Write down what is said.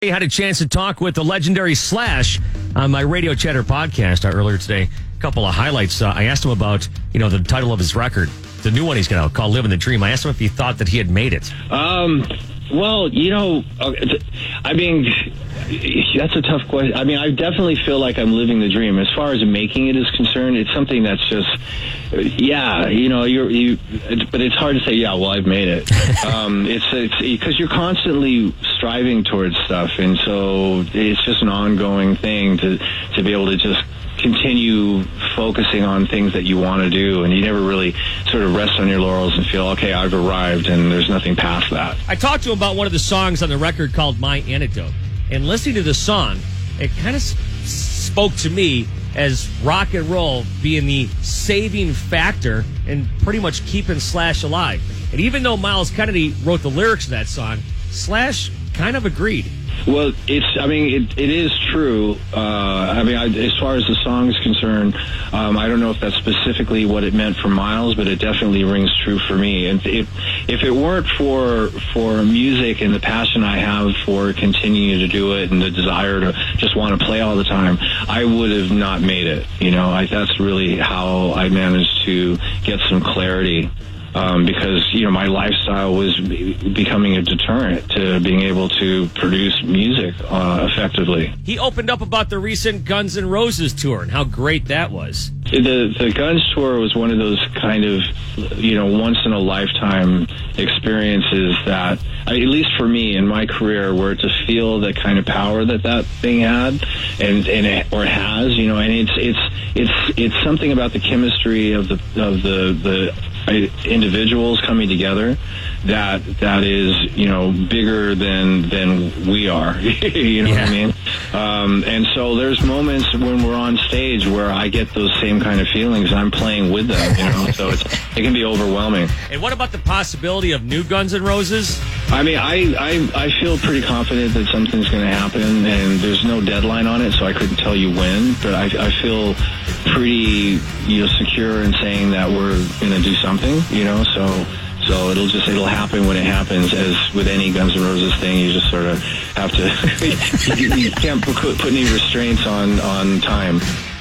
I had a chance to talk with the legendary Slash on my Radio Chatter podcast earlier today. A couple of highlights. I asked him about, the title of his record, the new one he's going to call Living the Dream. I asked him if he thought that he had made it. Well, that's a tough question. I mean, I definitely feel like I'm living the dream. As far as making it is concerned, it's something that's just, but it's hard to say, well, I've made it. It's because you're constantly striving towards stuff, and so it's just an ongoing thing to be able to just continue focusing on things that you want to do, and you never really sort of rest on your laurels and feel, okay, I've arrived, and there's nothing past that. I talked to him about one of the songs on the record called My Antidote, and listening to the song, it kind of spoke to me as rock and roll being the saving factor and pretty much keeping Slash alive. And even though Miles Kennedy wrote the lyrics to that song, Slash kind of agreed. Well, it is true. As far as the song is concerned, I don't know if that's specifically what it meant for Miles, but it definitely rings true for me. And if it weren't for music and the passion I have for continuing to do it and the desire to just want to play all the time, I would have not made it. That's really how I managed to get some clarity. Because, my lifestyle was becoming a deterrent to being able to produce music effectively. He opened up about the recent Guns N' Roses tour and how great that was. The Guns tour was one of those kind of, once-in-a-lifetime experiences that, at least for me in my career, where to feel the kind of power that thing had and has, and it's something about the chemistry of the individuals coming together that is bigger than we are. What I mean? And so there's moments when we're on stage where I get those same kind of feelings and I'm playing with them, so it can be overwhelming. And what about the possibility of new Guns N' Roses? I mean, I feel pretty confident that something's going to happen, and there's no deadline on it, so I couldn't tell you when, but I feel pretty secure in saying that we're going to do something, so it'll happen when it happens. As with any Guns N' Roses thing, you just sort of have to you can't put any restraints on time.